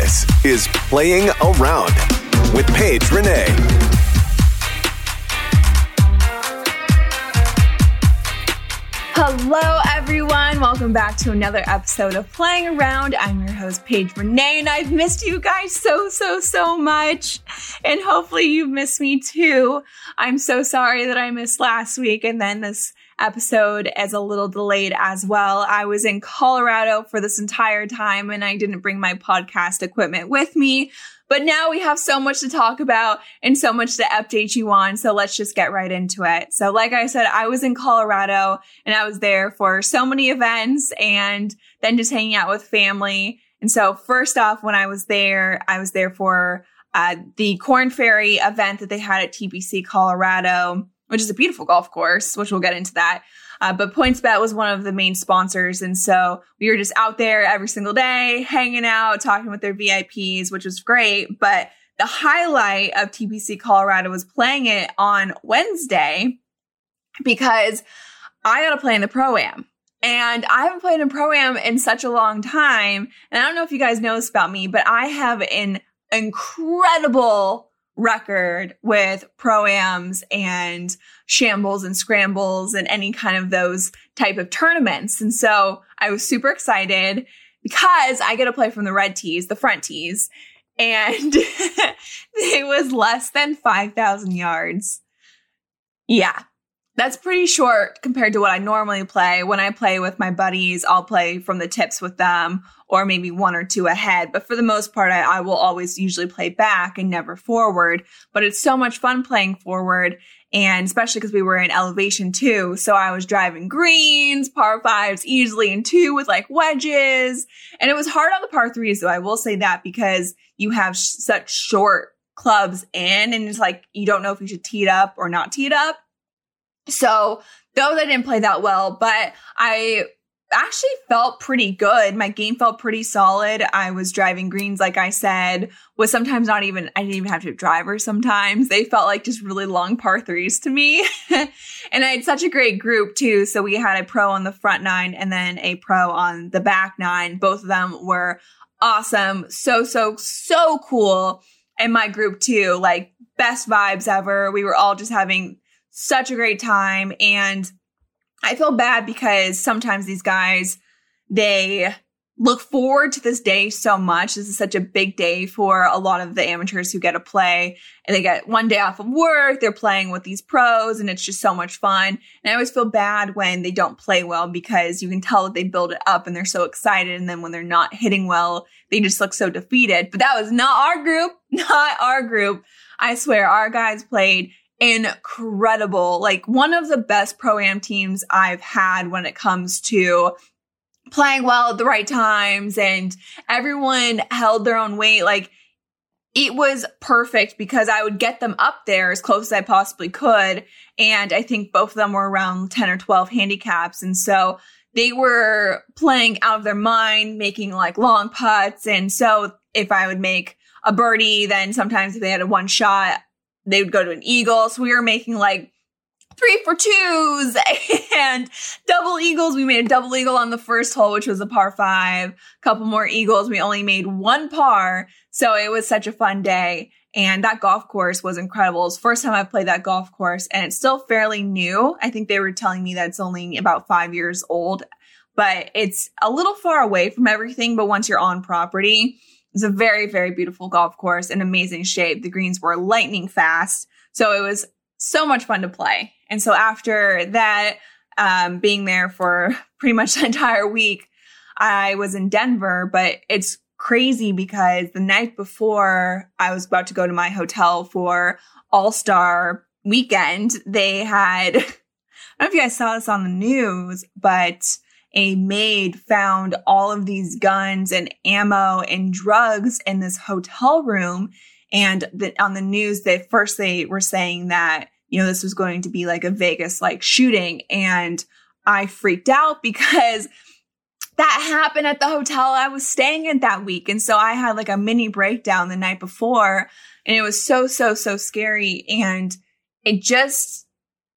This is Playing Around with Paige Renee. Hello, everyone. Welcome back to another episode of Playing Around. I'm your host, Paige Renee, and I've missed you guys so much. And hopefully you've missed me too. I'm so sorry that I missed last week, and then this episode is a little delayed as well. I was in Colorado for this entire time, and I didn't bring my podcast equipment with me. But now we have so much to talk about and so much to update you on. So let's just get right into it. So like I said, I was in Colorado and I was there for so many events and then just hanging out with family. And so first off, when I was there for the Corn Ferry event that they had at TPC Colorado, which is a beautiful golf course, which we'll get into that. But PointsBet was one of the main sponsors. And so we were just out there every single day, hanging out, talking with their VIPs, which was great. But the highlight of TPC Colorado was playing it on Wednesday because I got to play in the Pro-Am. And I haven't played in Pro-Am in such a long time. And I don't know if you guys know this about me, but I have an incredible record with Pro-Ams and shambles and scrambles and any kind of those type of tournaments. And so I was super excited because I get to play from the red tees, the front tees, and it was less than 5,000 yards. Yeah, that's pretty short compared to what I normally play. When I play with my buddies, I'll play from the tips with them or maybe one or two ahead. But for the most part, I will always usually play back and never forward. But it's so much fun playing forward, and especially because we were in elevation too. So I was driving greens, par fives easily in two with like wedges. And it was hard on the par threes, though. I will say that because you have such short clubs in, and it's like you don't know if you should tee it up or not tee it up. So those I didn't play that well, but I actually felt pretty good. My game felt pretty solid. I was driving greens, like I said, was sometimes I didn't even have to drive her sometimes. They felt like just really long par threes to me. And I had such a great group too. So we had a pro on the front nine and then a pro on the back nine. Both of them were awesome. So cool. And my group too, like best vibes ever. We were all just having such a great time. And I feel bad because sometimes these guys, they look forward to this day so much. This is such a big day for a lot of the amateurs who get to play, and they get one day off of work. They're playing with these pros, and it's just so much fun. And I always feel bad when they don't play well because you can tell that they build it up and they're so excited. And then when they're not hitting well, they just look so defeated. But that was not our group. I swear our guys played incredible. Like one of the best Pro-Am teams I've had when it comes to playing well at the right times, and everyone held their own weight. Like it was perfect because I would get them up there as close as I possibly could. And I think both of them were around 10 or 12 handicaps. And so they were playing out of their mind, making like long putts. And so if I would make a birdie, then sometimes if they had a one shot, they would go to an eagle. So we were making like 3 for 2s and double eagles. We made a double eagle on the first hole, which was a par 5. A couple more eagles. We only made one par. So it was such a fun day. And that golf course was incredible. It's the first time I've played that golf course, and it's still fairly new. I think they were telling me that it's only about 5 years old, but it's a little far away from everything. But once you're on property, it's a very, very beautiful golf course in amazing shape. The greens were lightning fast. So it was so much fun to play. And so after that, being there for pretty much the entire week, I was in Denver. But it's crazy because the night before I was about to go to my hotel for All-Star weekend, they had, I don't know if you guys saw this on the news, but a maid found all of these guns and ammo and drugs in this hotel room. And on the news, they were saying that, you know, this was going to be like a Vegas like shooting. And I freaked out because that happened at the hotel I was staying at that week. And so I had like a mini breakdown the night before, and it was so scary. And it just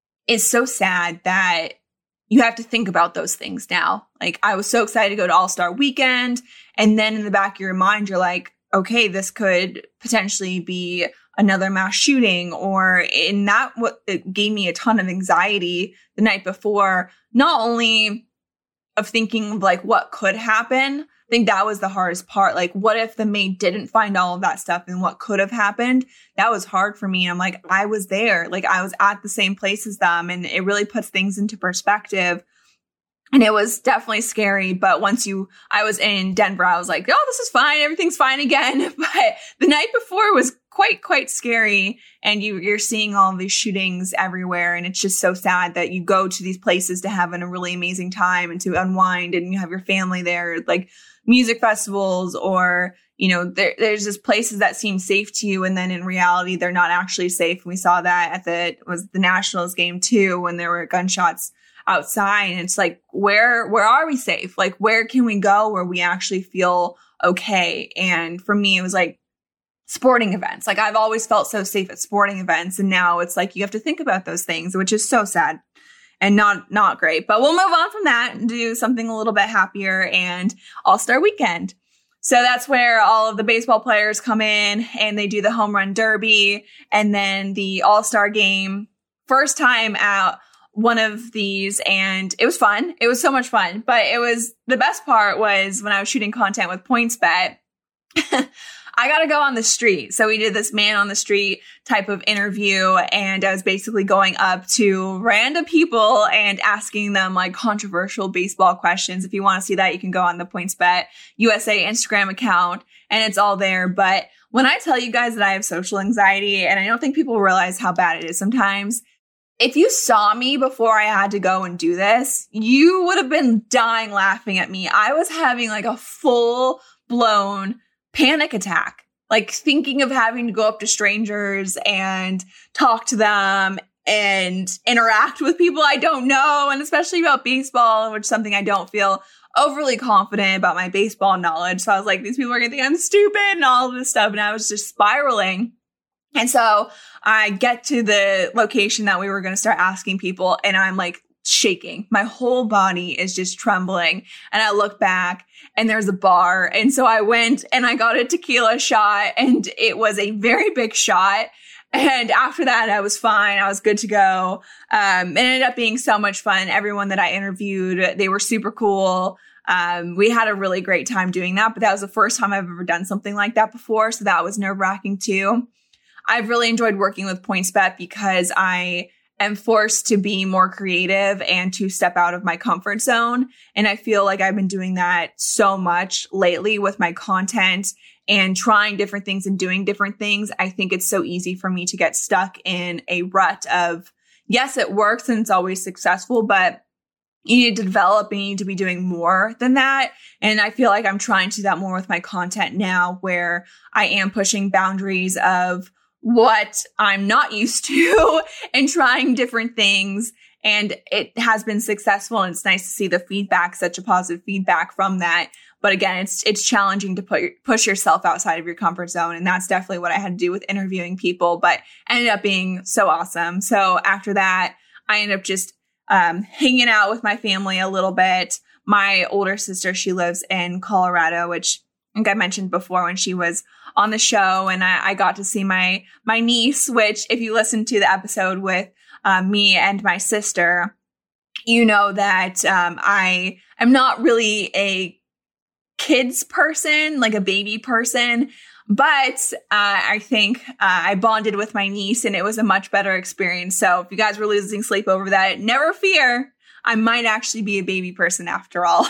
is so sad that you have to think about those things now. Like I was so excited to go to All-Star weekend. And then in the back of your mind, you're like, okay, this could potentially be another mass shooting, it gave me a ton of anxiety the night before, not only of thinking of like what could happen. I think that was the hardest part. Like, what if the maid didn't find all of that stuff and what could have happened? That was hard for me. I'm like, I was there, like I was at the same place as them, and it really puts things into perspective. And it was definitely scary. But I was in Denver, I was like, oh, this is fine. Everything's fine again. But the night before was quite scary. And you're seeing all of these shootings everywhere. And it's just so sad that you go to these places to have a really amazing time and to unwind, and you have your family there, like music festivals, or, there's just places that seem safe to you. And then in reality, they're not actually safe. And we saw that at the Nationals game too, when there were gunshots outside. And it's like, where are we safe? Like, where can we go where we actually feel okay? And for me, it was like sporting events. Like, I've always felt so safe at sporting events. And now it's like, you have to think about those things, which is so sad and not great. But we'll move on from that and do something a little bit happier, and All-Star Weekend. So that's where all of the baseball players come in and they do the home run derby, and then the All-Star game. First time out one of these, and it was fun. It was so much fun. But the best part was when I was shooting content with PointsBet, I got to go on the street. So we did this man on the street type of interview, and I was basically going up to random people and asking them like controversial baseball questions. If you want to see that, you can go on the PointsBet USA Instagram account, and it's all there. But when I tell you guys that I have social anxiety, and I don't think people realize how bad it is sometimes, if you saw me before I had to go and do this, you would have been dying laughing at me. I was having like a full-blown panic attack, like thinking of having to go up to strangers and talk to them and interact with people I don't know, and especially about baseball, which is something I don't feel overly confident about my baseball knowledge. So I was like, these people are going to think I'm stupid and all of this stuff. And I was just spiraling. And so I get to the location that we were going to start asking people, and I'm like shaking. My whole body is just trembling. And I look back and there's a bar. And so I went and I got a tequila shot, and it was a very big shot. And after that, I was fine. I was good to go. It ended up being so much fun. Everyone that I interviewed, they were super cool. We had a really great time doing that, but that was the first time I've ever done something like that before. So that was nerve-wracking too. I've really enjoyed working with PointsBet because I am forced to be more creative and to step out of my comfort zone. And I feel like I've been doing that so much lately with my content and trying different things and doing different things. I think it's so easy for me to get stuck in a rut of, yes, it works and it's always successful, but you need to develop and you need to be doing more than that. And I feel like I'm trying to do that more with my content now, where I am pushing boundaries of what I'm not used to and trying different things. And it has been successful, and it's nice to see the feedback, such a positive feedback from that. But again, it's challenging to push yourself outside of your comfort zone. And that's definitely what I had to do with interviewing people, but ended up being so awesome. So after that, I ended up just hanging out with my family a little bit. My older sister, she lives in Colorado, which I think I mentioned before when she was on the show, and I got to see my niece, which if you listen to the episode with me and my sister, you know that I am not really a kids person, like a baby person, but I think I bonded with my niece, and it was a much better experience. So if you guys were losing sleep over that, never fear. I might actually be a baby person after all.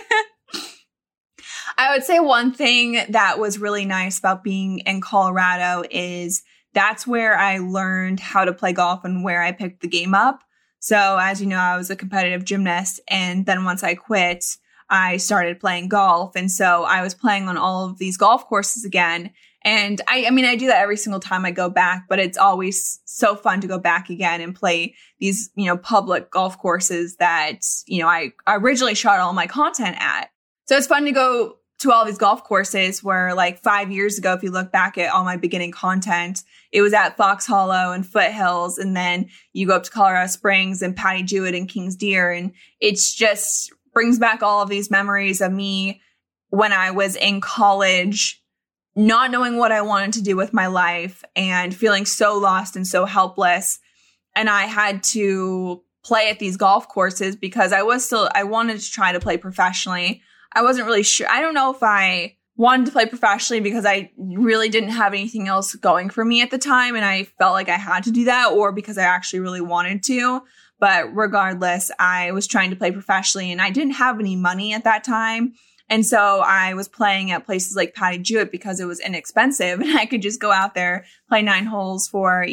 I would say one thing that was really nice about being in Colorado is that's where I learned how to play golf and where I picked the game up. So as you know, I was a competitive gymnast, and then once I quit, I started playing golf. And so I was playing on all of these golf courses again. And I mean, I do that every single time I go back, but it's always so fun to go back again and play these, public golf courses that, I originally shot all my content at. So it's fun to go to all these golf courses where, like 5 years ago, if you look back at all my beginning content, it was at Fox Hollow and Foothills. And then you go up to Colorado Springs and Patty Jewett and Kings Deer. And it's just brings back all of these memories of me when I was in college, not knowing what I wanted to do with my life and feeling so lost and so helpless. And I had to play at these golf courses because I wanted to try to play professionally. I wasn't really sure. I don't know if I wanted to play professionally because I really didn't have anything else going for me at the time. And I felt like I had to do that, or because I actually really wanted to. But regardless, I was trying to play professionally and I didn't have any money at that time. And so I was playing at places like Patty Jewett because it was inexpensive and I could just go out there, play 9 holes for,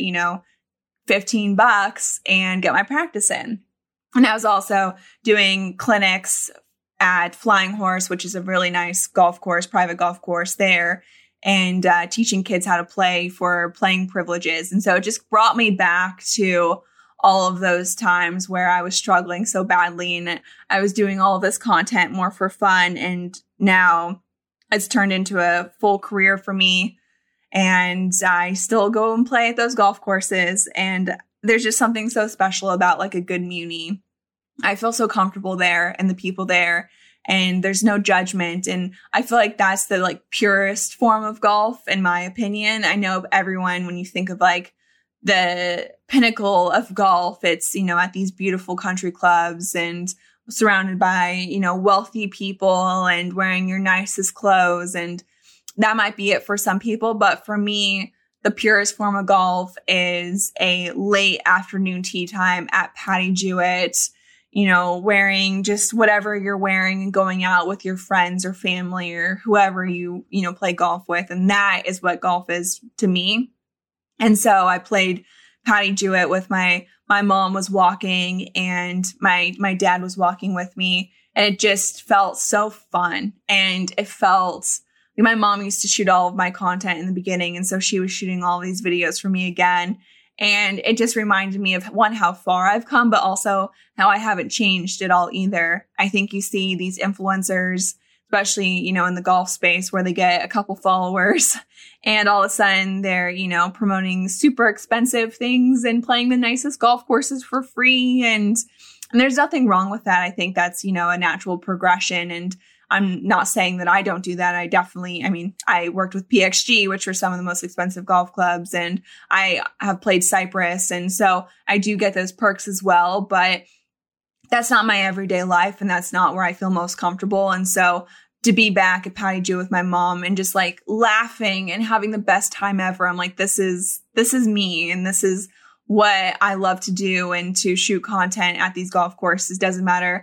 $15 and get my practice in. And I was also doing clinics at Flying Horse, which is a really nice golf course, private golf course there, and teaching kids how to play for playing privileges. And so it just brought me back to all of those times where I was struggling so badly and I was doing all of this content more for fun. And now it's turned into a full career for me. And I still go and play at those golf courses. And there's just something so special about like a good muni. I feel so comfortable there and the people there, and there's no judgment. And I feel like that's the like purest form of golf, in my opinion. I know everyone, when you think of like the pinnacle of golf, it's, at these beautiful country clubs and surrounded by, wealthy people and wearing your nicest clothes. And that might be it for some people. But for me, the purest form of golf is a late afternoon tee time at Patty Jewett, wearing just whatever you're wearing and going out with your friends or family or whoever you play golf with. And that is what golf is to me. And so I played Patty Jewett with my mom was walking and my dad was walking with me. And it just felt so fun. And it felt like my mom used to shoot all of my content in the beginning. And so she was shooting all these videos for me again. And it just reminded me of, one, how far I've come, but also how I haven't changed at all either. I think you see these influencers, especially, in the golf space, where they get a couple followers and all of a sudden they're, promoting super expensive things and playing the nicest golf courses for free. And there's nothing wrong with that. I think that's, a natural progression. And I'm not saying that I don't do that. I worked with PXG, which are some of the most expensive golf clubs, and I have played Cypress. And so I do get those perks as well, but that's not my everyday life. And that's not where I feel most comfortable. And so to be back at Patty Jewett with my mom and just like laughing and having the best time ever, I'm like, this is me. And this is what I love to do, and to shoot content at these golf courses. Doesn't matter,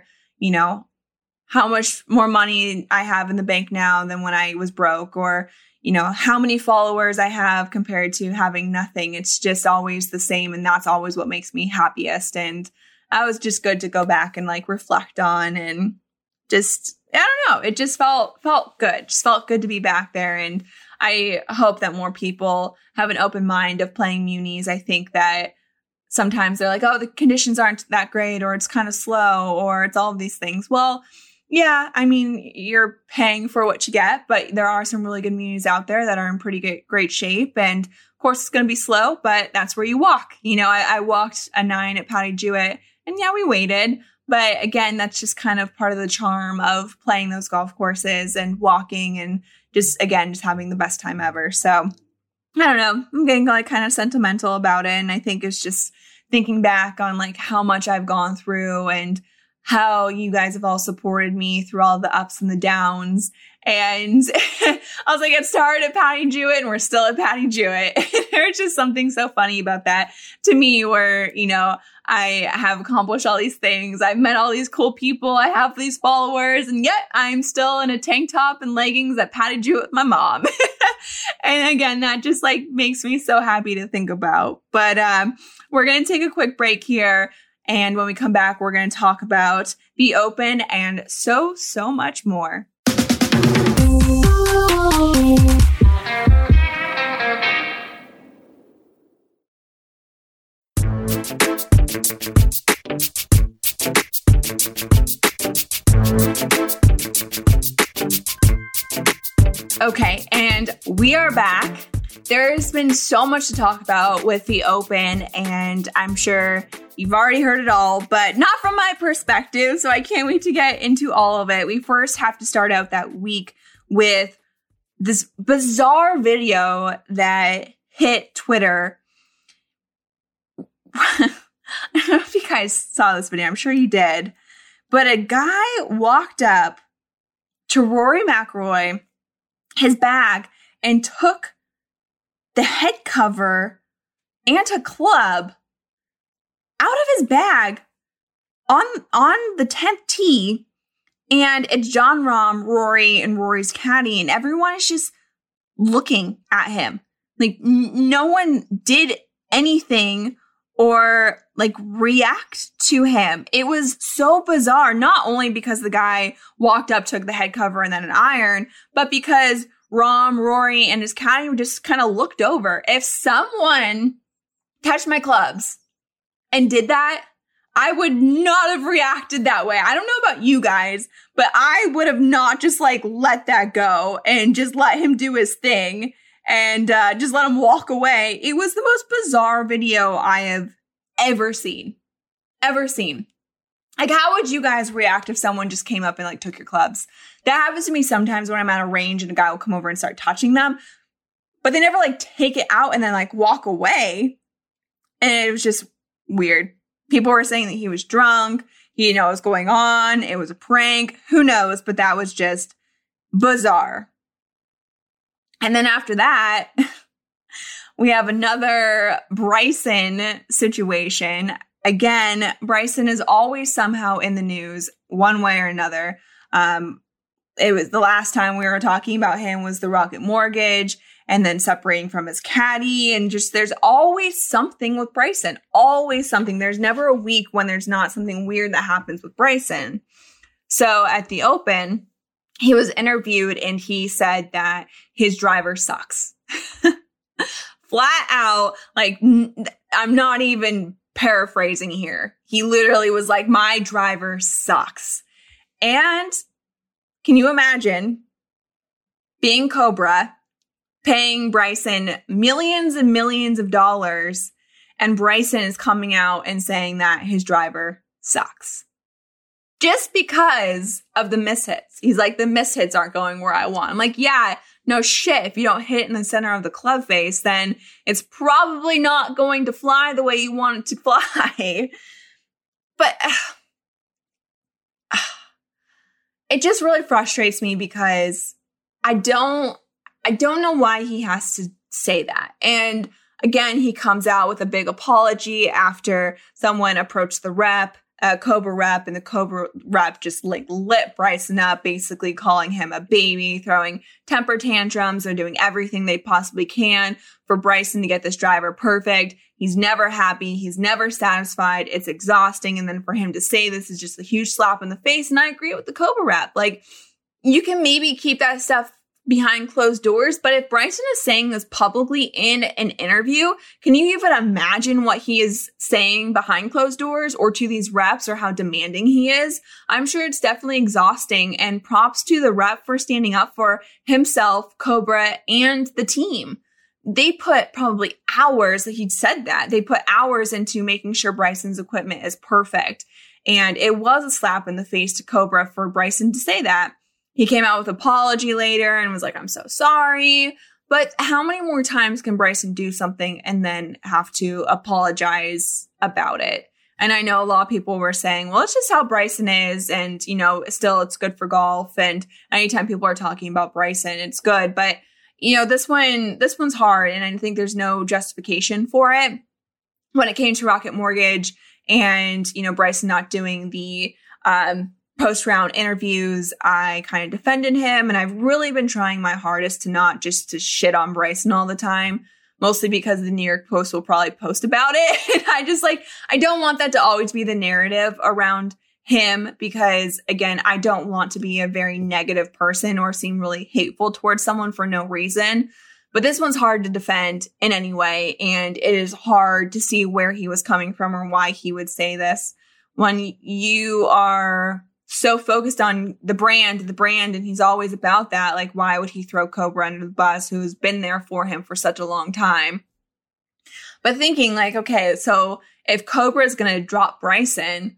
how much more money I have in the bank now than when I was broke, or, how many followers I have compared to having nothing. It's just always the same. And that's always what makes me happiest. And I was just good to go back and like reflect on, and just, I don't know, it just felt good. Just felt good to be back there. And I hope that more people have an open mind of playing munis. I think that sometimes they're like, oh, the conditions aren't that great, or it's kind of slow, or it's all of these things. Well, yeah, you're paying for what you get, but there are some really good munis out there that are in pretty great shape. And of course, it's going to be slow, but that's where you walk. I walked a 9 at Patty Jewett, and yeah, we waited. But again, that's just kind of part of the charm of playing those golf courses and walking and just having the best time ever. So I don't know, I'm getting like kind of sentimental about it. And I think it's just thinking back on like how much I've gone through and how you guys have all supported me through all the ups and the downs. And I was like, it started at Patty Jewett and we're still at Patty Jewett. There's just something so funny about that to me, where, I have accomplished all these things. I've met all these cool people. I have these followers, and yet I'm still in a tank top and leggings at Patty Jewett with my mom. And again, that just like makes me so happy to think about. But we're going to take a quick break here. And when we come back, we're going to talk about the Open and so much more. Okay, and we are back. There's been so much to talk about with the Open, and I'm sure you've already heard it all, but not from my perspective, so I can't wait to get into all of it. We first have to start out that week with this bizarre video that hit Twitter. I don't know if you guys saw this video. I'm sure you did. But a guy walked up to Rory McIlroy, his bag, and took the head cover and a club out of his bag on the 10th tee. And it's Jon Rahm, Rory, and Rory's caddy, and everyone is just looking at him. Like, no one did anything or like react to him. It was so bizarre, not only because the guy walked up, took the head cover and then an iron, but because Rahm, Rory, and his caddy just kind of looked over. If someone touched my clubs and did that, I would not have reacted that way. I don't know about you guys, but I would have not just like let that go and just let him do his thing and just let him walk away. It was the most bizarre video I have ever seen. Like, how would you guys react if someone just came up and like took your clubs? That happens to me sometimes when I'm at a range and a guy will come over and start touching them, but they never like take it out and then like walk away. And it was just weird. People were saying that he was drunk. He didn't know what was going on. It was a prank. Who knows? But that was just bizarre. And then after that, we have another Bryson situation. Again, Bryson is always somehow in the news one way or another. It was the last time we were talking about him was the Rocket Mortgage and then separating from his caddy. And just there's always something with Bryson. Always something. There's never a week when there's not something weird that happens with Bryson. So at the Open, he was interviewed and he said that his driver sucks. Flat out, like, I'm not even paraphrasing here. He literally was like, my driver sucks. And can you imagine being Cobra, paying Bryson millions and millions of dollars, and Bryson is coming out and saying that his driver sucks? Just because of the mishits. He's like, the mishits aren't going where I want. I'm like, yeah, no shit. If you don't hit it in the center of the club face, then it's probably not going to fly the way you want it to fly. But it just really frustrates me because I don't know why he has to say that. And again, he comes out with a big apology after someone approached the rep, Cobra rep, and the Cobra rep just like lit Bryson up, basically calling him a baby, throwing temper tantrums. They're doing everything they possibly can for Bryson to get this driver perfect. He's never happy. He's never satisfied. It's exhausting. And then for him to say this is just a huge slap in the face. And I agree with the Cobra rep. Like, you can maybe keep that stuff behind closed doors, but if Bryson is saying this publicly in an interview, can you even imagine what he is saying behind closed doors or to these reps or how demanding he is? I'm sure it's definitely exhausting, and props to the rep for standing up for himself, Cobra, and the team. They put probably hours, he said that, they put hours into making sure Bryson's equipment is perfect. And it was a slap in the face to Cobra for Bryson to say that. He came out with an apology later and was like, I'm so sorry. But how many more times can Bryson do something and then have to apologize about it? And I know a lot of people were saying, well, it's just how Bryson is. And, you know, still it's good for golf. And anytime people are talking about Bryson, it's good. But, you know, this one's hard. And I think there's no justification for it. When it came to Rocket Mortgage and, you know, Bryson not doing the, post-round interviews, I kind of defended him, and I've really been trying my hardest to not just to shit on Bryson all the time, mostly because the New York Post will probably post about it. And I don't want that to always be the narrative around him because, again, I don't want to be a very negative person or seem really hateful towards someone for no reason. But this one's hard to defend in any way, and it is hard to see where he was coming from or why he would say this when you are so focused on the brand, and he's always about that. Like, why would he throw Cobra under the bus, who's been there for him for such a long time? But thinking like, okay, so if Cobra is going to drop Bryson,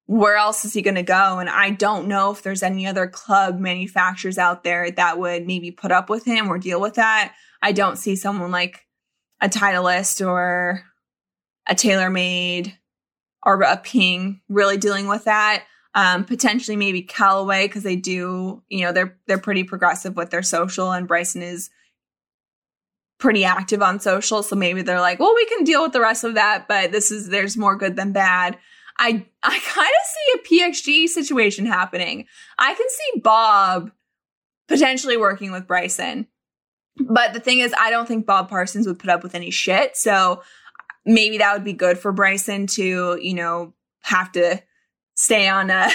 where else is he going to go? And I don't know if there's any other club manufacturers out there that would maybe put up with him or deal with that. I don't see someone like a Titleist or a TaylorMade or a Ping really dealing with that. Potentially maybe Callaway, because they do, they're pretty progressive with their social, and Bryson is pretty active on social. So maybe they're like, well, we can deal with the rest of that, but there's more good than bad. I kind of see a PXG situation happening. I can see Bob potentially working with Bryson. But the thing is, I don't think Bob Parsons would put up with any shit. So maybe that would be good for Bryson to, have to stay on a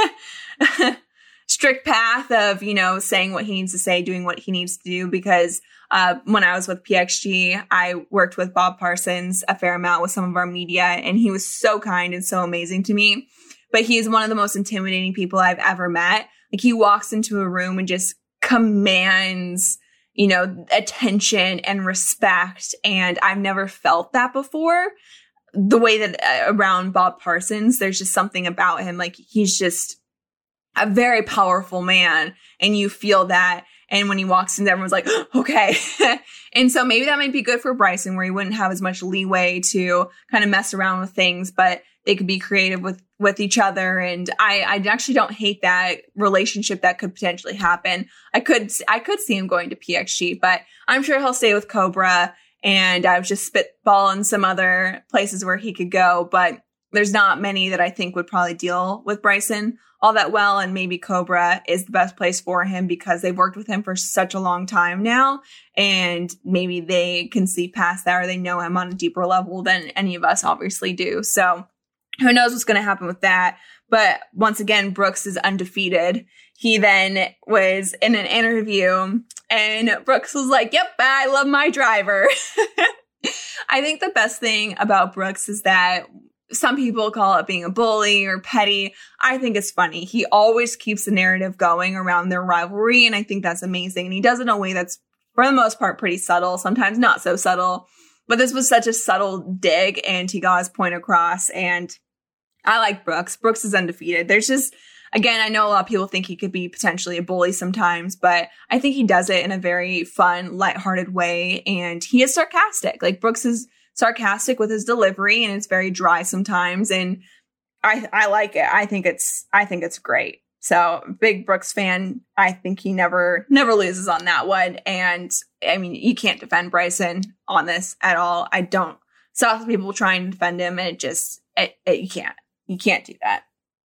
strict path of, saying what he needs to say, doing what he needs to do. Because when I was with PXG, I worked with Bob Parsons a fair amount with some of our media, and he was so kind and so amazing to me. But he is one of the most intimidating people I've ever met. Like, he walks into a room and just commands, attention and respect. And I've never felt that before. The way that around Bob Parsons, there's just something about him. Like, he's just a very powerful man, and you feel that. And when he walks in, everyone's like, okay. And so maybe that might be good for Bryson, where he wouldn't have as much leeway to kind of mess around with things, but they could be creative with each other. And I actually don't hate that relationship that could potentially happen. I could see him going to PXG, but I'm sure he'll stay with Cobra. And I was just spitballing some other places where he could go, but there's not many that I think would probably deal with Bryson all that well. And maybe Cobra is the best place for him because they've worked with him for such a long time now. And maybe they can see past that, or they know him on a deeper level than any of us obviously do. So who knows what's going to happen with that. But once again, Brooks is undefeated. He then was in an interview and Brooks was like, yep, I love my driver. I think the best thing about Brooks is that some people call it being a bully or petty. I think it's funny. He always keeps the narrative going around their rivalry, and I think that's amazing. And he does it in a way that's, for the most part, pretty subtle, sometimes not so subtle. But this was such a subtle dig, and he got his point across, and I like Brooks. Brooks is undefeated. There's just, again, I know a lot of people think he could be potentially a bully sometimes, but I think he does it in a very fun, lighthearted way, and he is sarcastic. Like, Brooks is sarcastic with his delivery, and it's very dry sometimes, and I like it. I think it's great. So, big Brooks fan. I think he never loses on that one. And I mean, you can't defend Bryson on this at all. I don't. Saw some people trying to defend him, and you can't do that.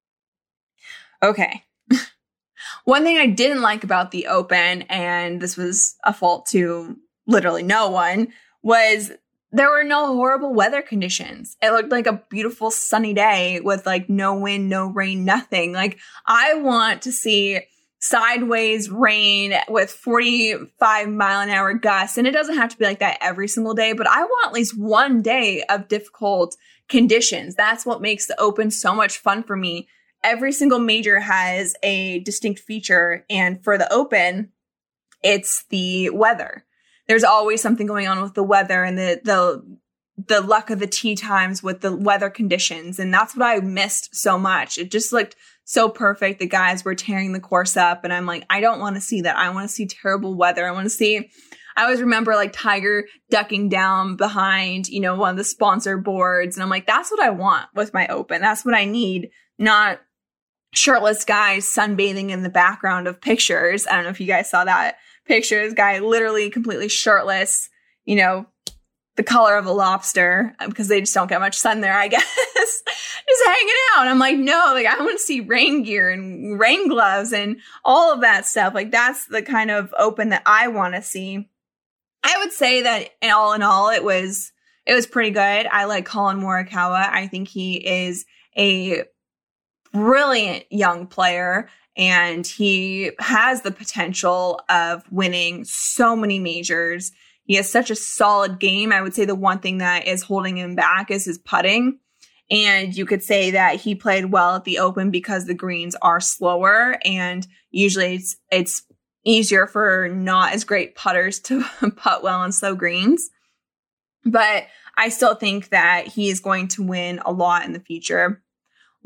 Okay. One thing I didn't like about the Open, and this was a fault to literally no one, was there were no horrible weather conditions. It looked like a beautiful sunny day with like no wind, no rain, nothing. Like, I want to see sideways rain with 45-mile-an-hour gusts. And it doesn't have to be like that every single day, but I want at least one day of difficult conditions. That's what makes the Open so much fun for me. Every single major has a distinct feature. And for the Open, it's the weather. There's always something going on with the weather and the luck of the tee times with the weather conditions. And that's what I missed so much. It just looked so perfect. The guys were tearing the course up, and I'm like, I don't want to see that. I want to see terrible weather. I always remember like Tiger ducking down behind, one of the sponsor boards. And I'm like, that's what I want with my Open. That's what I need. Not shirtless guys sunbathing in the background of pictures. I don't know if you guys saw that picture. This guy literally completely shirtless, the color of a lobster, because they just don't get much sun there, I guess, just hanging out. I'm like, no, like, I want to see rain gear and rain gloves and all of that stuff. Like, that's the kind of Open that I want to see. I would say that in all, it was pretty good. I like Colin Morikawa. I think he is a brilliant young player, and he has the potential of winning so many majors. He has such a solid game. I would say the one thing that is holding him back is his putting. And you could say that he played well at the Open because the greens are slower, and usually it's easier for not as great putters to putt well on slow greens. But I still think that he is going to win a lot in the future.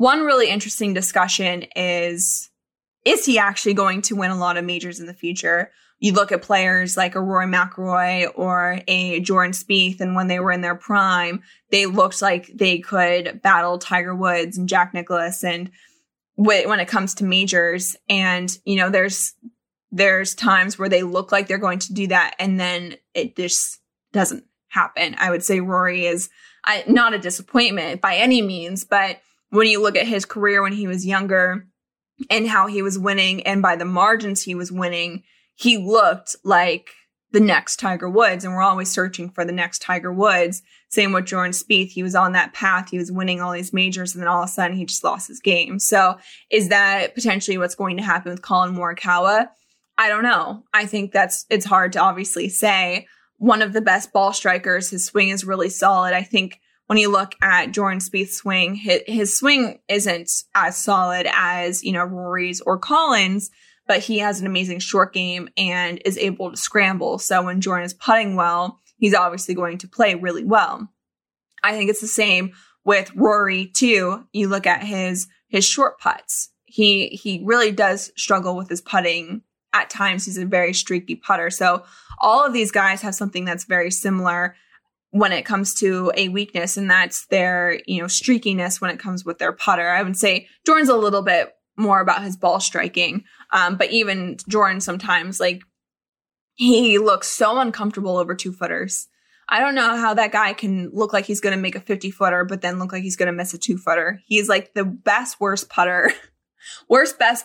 one really interesting discussion is he actually going to win a lot of majors in the future? You look at players like a Rory McIlroy or a Jordan Spieth, and when they were in their prime, they looked like they could battle Tiger Woods and Jack Nicklaus. And when it comes to majors, and there's times where they look like they're going to do that, and then it just doesn't happen. I would say Rory is not a disappointment by any means, but when you look at his career when he was younger and how he was winning, and by the margins he was winning, he looked like the next Tiger Woods, and we're always searching for the next Tiger Woods. Same with Jordan Spieth. He was on that path. He was winning all these majors, and then all of a sudden he just lost his game. So is that potentially what's going to happen with Collin Morikawa? I don't know. I think it's hard to obviously say. One of the best ball strikers, his swing is really solid. I think when you look at Jordan Spieth's swing, his swing isn't as solid as, Rory's or Collin's, but he has an amazing short game and is able to scramble. So when Jordan is putting well, he's obviously going to play really well. I think it's the same with Rory too. You look at his short putts. He really does struggle with his putting. At times, he's a very streaky putter. So all of these guys have something that's very similar when it comes to a weakness, and that's their, streakiness when it comes with their putter. I would say Jordan's a little bit more about his ball striking. But even Jordan sometimes, he looks so uncomfortable over 2-footers. I don't know how that guy can look like he's going to make a 50-footer, but then look like he's going to miss a 2-footer. He's like the worst putter. Worst best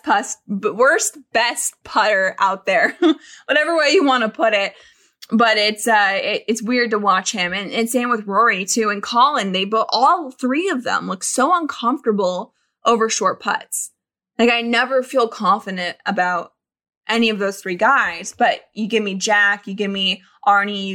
putter out there, whatever way you want to put it. But it's weird to watch him, and same with Rory too, and Collin. All three of them look so uncomfortable over short putts. I never feel confident about any of those three guys. But you give me Jack, you give me Arnie,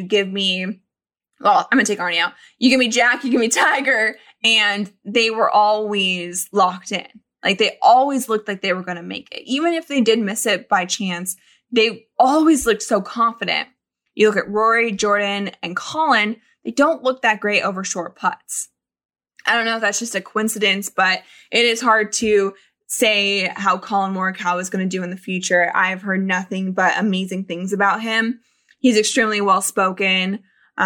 I'm gonna take Arnie out. You give me Jack, you give me Tiger, and they were always locked in. They always looked like they were going to make it. Even if they did miss it by chance, they always looked so confident. You look at Rory, Jordan, and Collin, they don't look that great over short putts. I don't know if that's just a coincidence, but it is hard to say how Collin Morikawa is going to do in the future. I've heard nothing but amazing things about him. He's extremely well-spoken.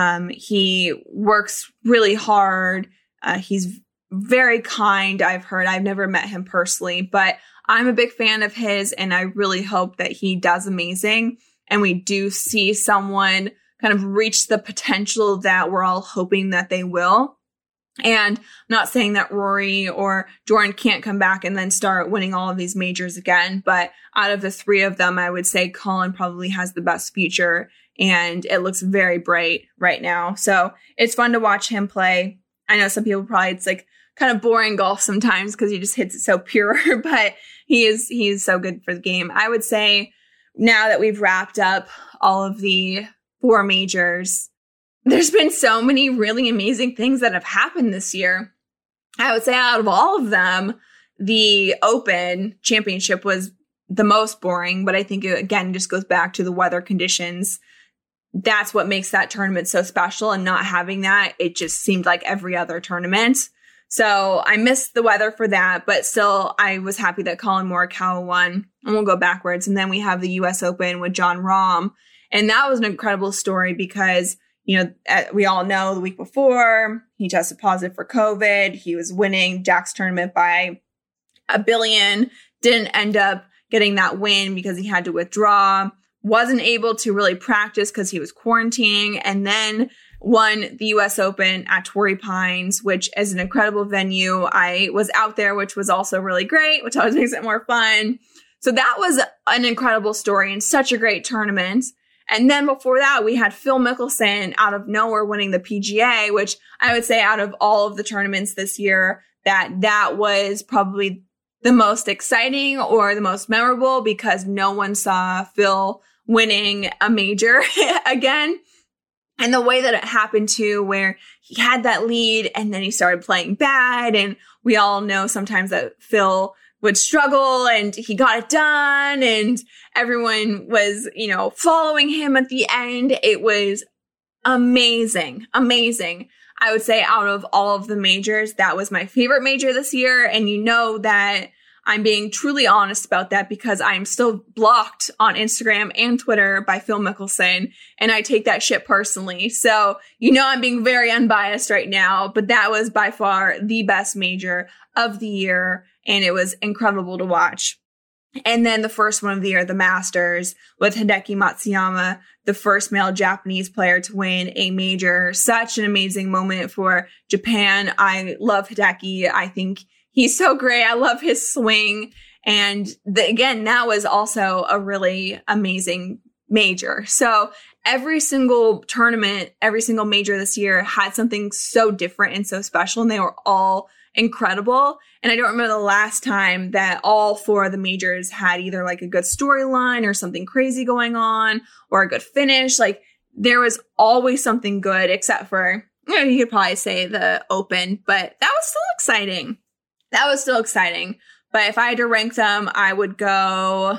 He works really hard. He's very kind, I've heard. I've never met him personally, but I'm a big fan of his, and I really hope that he does amazing and we do see someone kind of reach the potential that we're all hoping that they will. And I'm not saying that Rory or Jordan can't come back and then start winning all of these majors again, but out of the three of them, I would say Collin probably has the best future, and it looks very bright right now. So it's fun to watch him play. I know some people probably, it's kind of boring golf sometimes because he just hits it so pure, but he is so good for the game. I would say now that we've wrapped up all of the 4 majors, there's been so many really amazing things that have happened this year. I would say out of all of them, the Open Championship was the most boring, but I think it, again, just goes back to the weather conditions. That's what makes that tournament so special, and not having that, it just seemed like every other tournament. So I missed the weather for that, but still I was happy that Collin Morikawa won. And we'll go backwards. And then we have the US Open with Jon Rahm. And that was an incredible story because, we all know the week before he tested positive for COVID. He was winning Jack's tournament by $1 billion, didn't end up getting that win because he had to withdraw, wasn't able to really practice because he was quarantining, and then won the US Open at Torrey Pines, which is an incredible venue. I was out there, which was also really great, which always makes it more fun. So that was an incredible story and such a great tournament. And then before that, we had Phil Mickelson out of nowhere winning the PGA, which I would say out of all of the tournaments this year, that was probably the most exciting or the most memorable because no one saw Phil winning a major again. And the way that it happened too, where he had that lead and then he started playing bad. And we all know sometimes that Phil would struggle and he got it done and everyone was, following him at the end. It was amazing. Amazing. I would say out of all of the majors, that was my favorite major this year. And you know that I'm being truly honest about that because I'm still blocked on Instagram and Twitter by Phil Mickelson, and I take that shit personally. So, you know, I'm being very unbiased right now, but that was by far the best major of the year, and it was incredible to watch. And then the first one of the year, the Masters, with Hideki Matsuyama, the first male Japanese player to win a major. Such an amazing moment for Japan. I love Hideki. I think he's so great. I love his swing. And again, that was also a really amazing major. So every single tournament, every single major this year had something so different and so special, and they were all incredible. And I don't remember the last time that all four of the majors had either like a good storyline or something crazy going on or a good finish. Like there was always something good, except for, you know, you could probably say the Open, but that was still exciting. That was still exciting. But if I had to rank them, I would go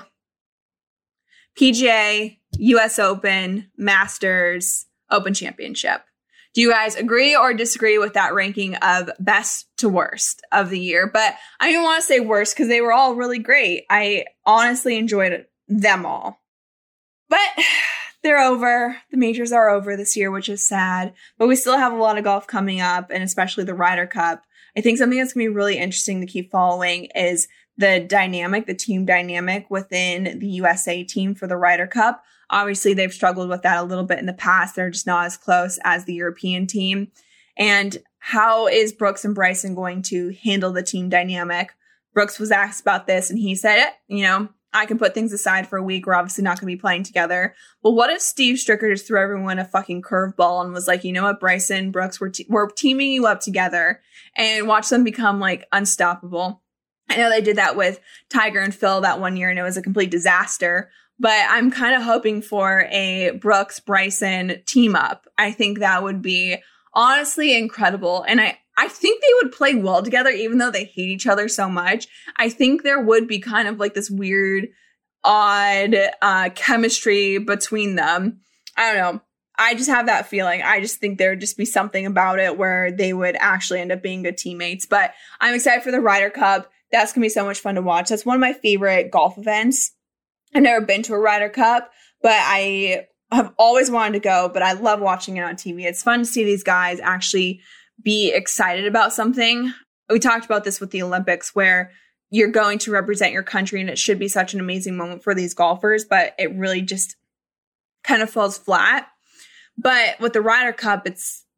PGA, US Open, Masters, Open Championship. Do you guys agree or disagree with that ranking of best to worst of the year? But I don't want to say worst because they were all really great. I honestly enjoyed them all. But they're over. The majors are over this year, which is sad. But we still have a lot of golf coming up, and especially the Ryder Cup. I think something that's going to be really interesting to keep following is the dynamic, the team dynamic within the USA team for the Ryder Cup. Obviously, they've struggled with that a little bit in the past. They're just not as close as the European team. And how is Brooks and Bryson going to handle the team dynamic? Brooks was asked about this, and he said, you know, I can put things aside for a week. We're obviously not going to be playing together. But what if Steve Stricker just threw everyone a fucking curveball and was like, you know what, Bryson, Brooks, we're teaming you up together, and watch them become like unstoppable. I know they did that with Tiger and Phil that one year, and it was a complete disaster. But I'm kind of hoping for a Brooks-Bryson team up. I think that would be honestly incredible. And I think they would play well together, even though they hate each other so much. I think there would be kind of like this weird, odd chemistry between them. I don't know. I just have that feeling. I just think there would just be something about it where they would actually end up being good teammates. But I'm excited for the Ryder Cup. That's going to be so much fun to watch. That's one of my favorite golf events. I've never been to a Ryder Cup, but I have always wanted to go, but I love watching it on TV. It's fun to see these guys actually be excited about something. We talked about this with the Olympics, where you're going to represent your country, and it should be such an amazing moment for these golfers, but it really just kind of falls flat. But with the Ryder Cup,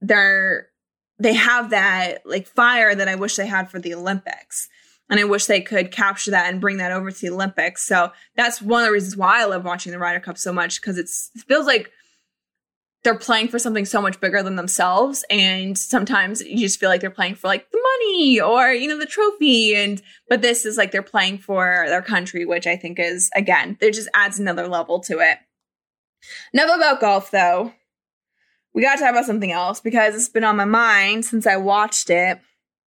they have that like fire that I wish they had for the Olympics. And I wish they could capture that and bring that over to the Olympics. So that's one of the reasons why I love watching the Ryder Cup so much, because it feels like they're playing for something so much bigger than themselves. And sometimes you just feel like they're playing for like the money or, you know, the trophy. But this is like they're playing for their country, which I think is, again, it just adds another level to it. Enough about golf, though. We got to talk about something else because it's been on my mind since I watched it.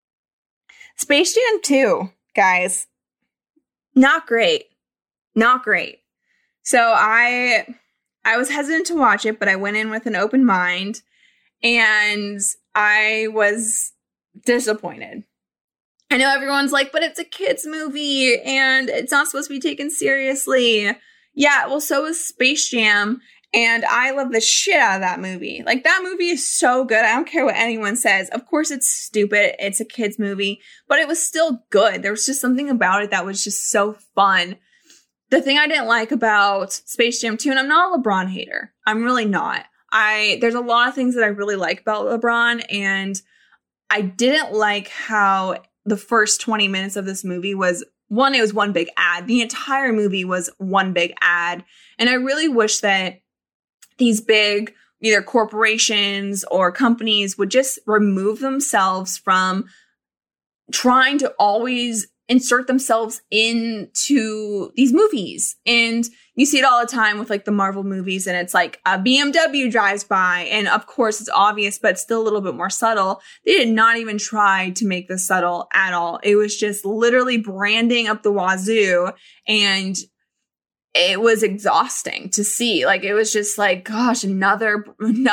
Space Jam 2, guys, not great. Not great. So I was hesitant to watch it, but I went in with an open mind, and I was disappointed. I know everyone's like, but it's a kid's movie, and it's not supposed to be taken seriously. Yeah, well, so is Space Jam. And I love the shit out of that movie. Like, that movie is so good. I don't care what anyone says. Of course, it's stupid. It's a kid's movie. But it was still good. There was just something about it that was just so fun. The thing I didn't like about Space Jam 2, and I'm not a LeBron hater. I'm really not. There's a lot of things that I really like about LeBron. And I didn't like how the first 20 minutes of this movie was, one, it was one big ad. The entire movie was one big ad. And I really wish that these big either corporations or companies would just remove themselves from trying to always insert themselves into these movies. And you see it all the time with like the Marvel movies, and it's like a BMW drives by, and of course it's obvious, but still a little bit more subtle. They did not even try to make this subtle at all. It was just literally branding up the wazoo, and it was exhausting to see. Like, it was just like, gosh, another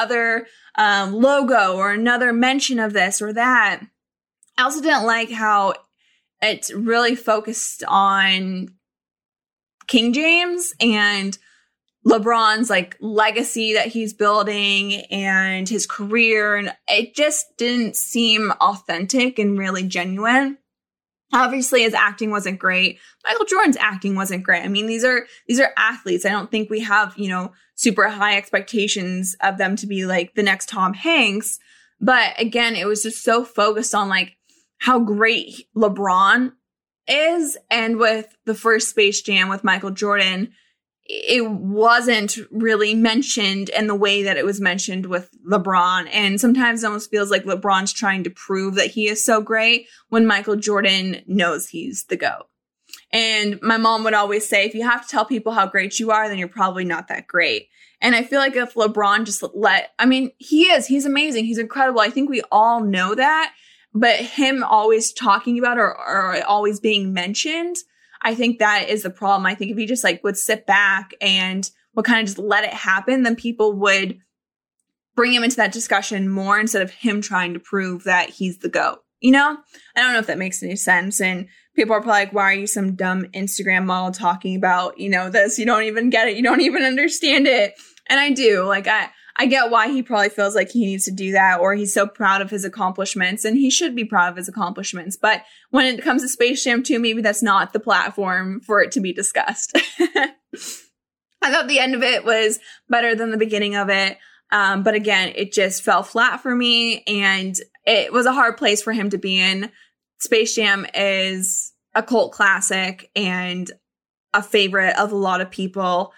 logo or another mention of this or that. I also didn't like how it's really focused on King James and LeBron's like legacy that he's building and his career. And it just didn't seem authentic and really genuine. Obviously, his acting wasn't great. Michael Jordan's acting wasn't great. I mean, these are athletes. I don't think we have, super high expectations of them to be like the next Tom Hanks. But again, it was just so focused on like how great LeBron is. And with the first Space Jam with Michael Jordan, it wasn't really mentioned in the way that it was mentioned with LeBron. And sometimes it almost feels like LeBron's trying to prove that he is so great when Michael Jordan knows he's the GOAT. And my mom would always say, if you have to tell people how great you are, then you're probably not that great. And I feel like if LeBron just he's amazing. He's incredible. I think we all know that. But him always talking about or always being mentioned, I think that is the problem. I think if he just like would sit back and would kind of just let it happen, then people would bring him into that discussion more instead of him trying to prove that he's the GOAT. I don't know if that makes any sense. And people are probably like, why are you some dumb Instagram model talking about, this? You don't even get it. You don't even understand it. And I do. Like, I get why he probably feels like he needs to do that, or he's so proud of his accomplishments, and he should be proud of his accomplishments. But when it comes to Space Jam 2, maybe that's not the platform for it to be discussed. I thought the end of it was better than the beginning of it. But again, it just fell flat for me, and it was a hard place for him to be in. Space Jam is a cult classic and a favorite of a lot of people.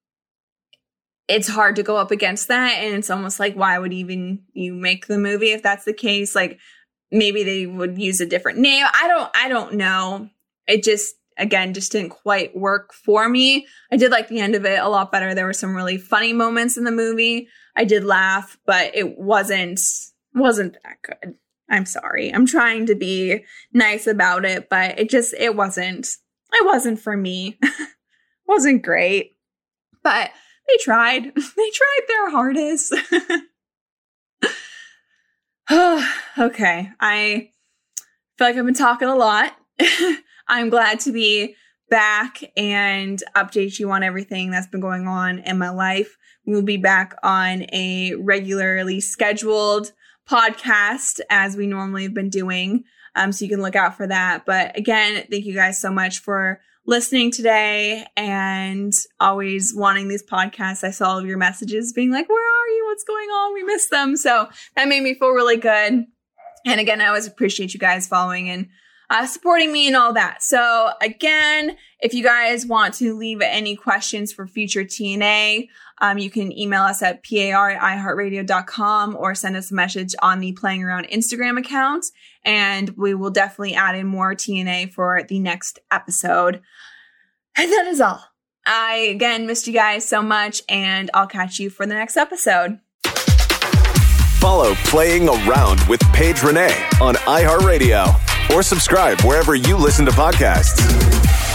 It's hard to go up against that. And it's almost like, why would even you make the movie if that's the case? Like, maybe they would use a different name. I don't know. It just didn't quite work for me. I did like the end of it a lot better. There were some really funny moments in the movie. I did laugh, but it wasn't that good. I'm sorry. I'm trying to be nice about it, but it wasn't for me. Wasn't great. But they tried. They tried their hardest. Okay. I feel like I've been talking a lot. I'm glad to be back and update you on everything that's been going on in my life. We will be back on a regularly scheduled podcast as we normally have been doing. So you can look out for that. But again, thank you guys so much for listening today and always wanting these podcasts. I saw all of your messages being like, where are you? What's going on? We missed them. So that made me feel really good. And again, I always appreciate you guys following and supporting me and all that. So again, if you guys want to leave any questions for future TNA, you can email us at par@iheartradio.com or send us a message on the Playing Around Instagram account. And we will definitely add in more TNA for the next episode. And that is all. I, again, missed you guys so much, and I'll catch you for the next episode. Follow Playing Around with Paige Renee on iHeartRadio or subscribe wherever you listen to podcasts.